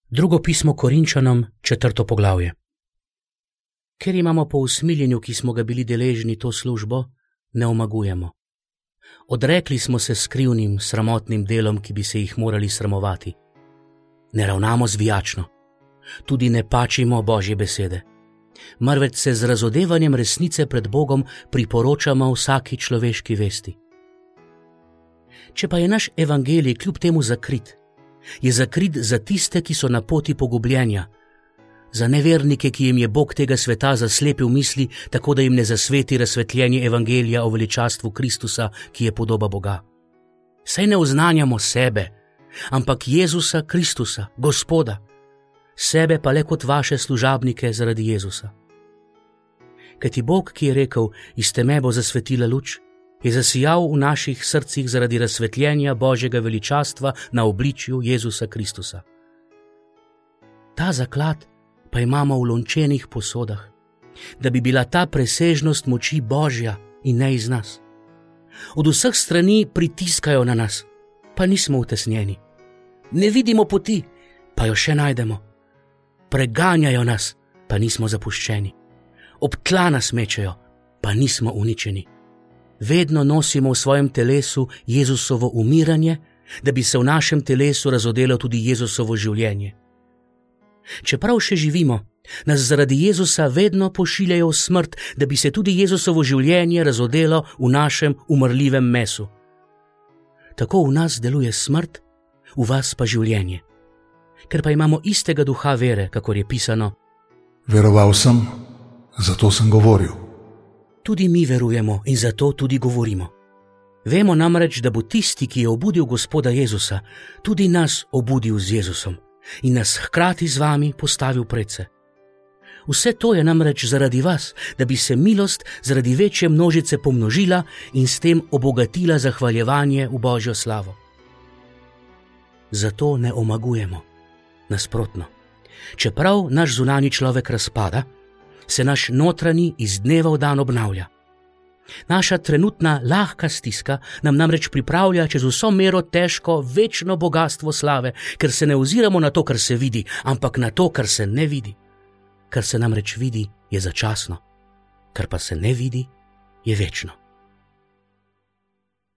Drugo pismo Korinčanom, 4. poglavje. Ker imamo po usmiljenju, ki smo ga bili deležni, to službo, ne omagujemo. Odrekli smo se skrivnim, sramotnim delom, ki bi se jih morali sramovati. Ne ravnamo zvijačno, tudi ne pačimo Božje besede, marveč se z razodevanjem resnice pred Bogom priporočamo vsaki človeški vesti. Če pa je naš evangelij kljub temu zakrit, je zakrit za tiste, ki so na poti pogubljenja, za nevernike, ki jim je Bog tega sveta zaslepil misli, tako da jim ne zasveti razsvetljenje evangelija o veličastvu Kristusa, ki je podoba Boga. Saj ne oznanjamo sebe, ampak Jezusa Kristusa, Gospoda, sebe pa le kot vaše služabnike zaradi Jezusa. Kajti Bog, ki je rekel, iz teme bo zasvetila luč, je zasijal v naših srcih zaradi razsvetljenja Božjega veličastva na obličju Jezusa Kristusa. Ta zaklad pa imamo v lončenih posodah, da bi bila ta presežnost moči Božja in ne iz nas. Od vseh strani pritiskajo na nas, pa nismo utesnjeni. Ne vidimo poti, pa jo še najdemo. Preganjajo nas, pa nismo zapuščeni. Ob tla nas mečejo, pa nismo uničeni. Vedno nosimo v svojem telesu Jezusovo umiranje, da bi se v našem telesu razodelo tudi Jezusovo življenje. Čeprav še živimo, nas zaradi Jezusa vedno pošiljajo v smrt, da bi se tudi Jezusovo življenje razodelo v našem umrljivem mesu. Tako v nas deluje smrt, v vas pa življenje. Ker pa imamo istega duha vere, kakor je pisano: Veroval sem, zato sem govoril. Tudi mi verujemo in zato tudi govorimo. Vemo namreč, da bo tisti, ki je obudil Gospoda Jezusa, tudi nas obudil z Jezusom in nas hkrati z vami postavil predse. Vse to je namreč zaradi vas, da bi se milost zaradi večje množice pomnožila in s tem obogatila zahvaljevanje v Božjo slavo. Zato ne omagujemo. Nasprotno, čeprav naš zunanji človek razpada, se naš notranji iz dneva v dan obnavlja. Naša trenutna lahka stiska nam namreč pripravlja čez vso mero težko večno bogastvo slave, ker se ne oziramo na to, kar se vidi, ampak na to, kar se ne vidi. Kar se namreč vidi, je začasno, kar pa se ne vidi, je večno.